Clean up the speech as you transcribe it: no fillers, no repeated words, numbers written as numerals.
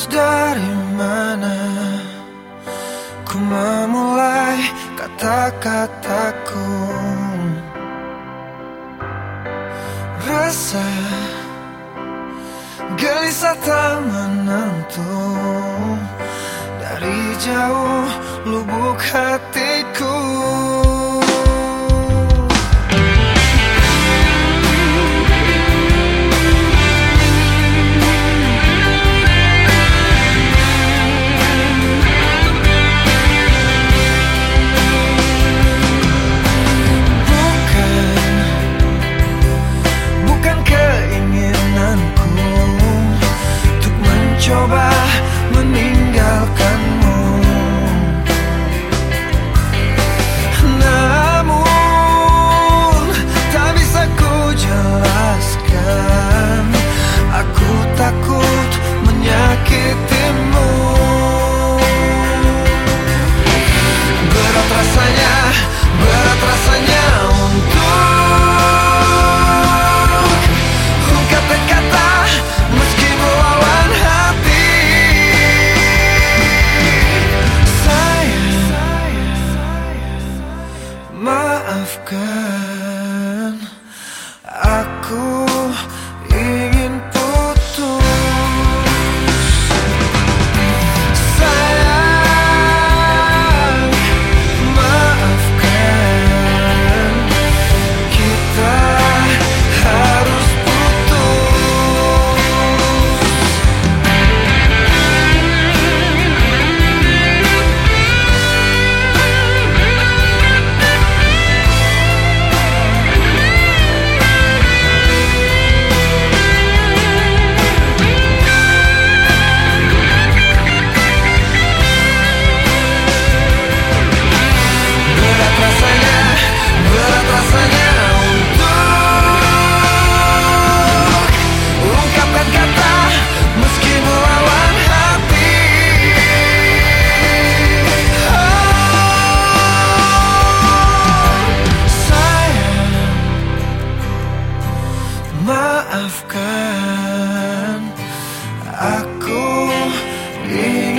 Harus dari mana ku memulai kata-kataku? Rasa gelisah tak menentu, dari jauh lubuk hatiku. Coba meninggalkanmu, namun tak bisa ku jelaskan. Aku takut menyakitimu. Berat rasanya untuk ungkapkan kata meski melawan hati. Maafkan, aku ingin putus. Sayang, maafkan, kita harus putus. Berat rasanya untuk ungkapkan kata meski melawan hati. Sayang, maafkan, aku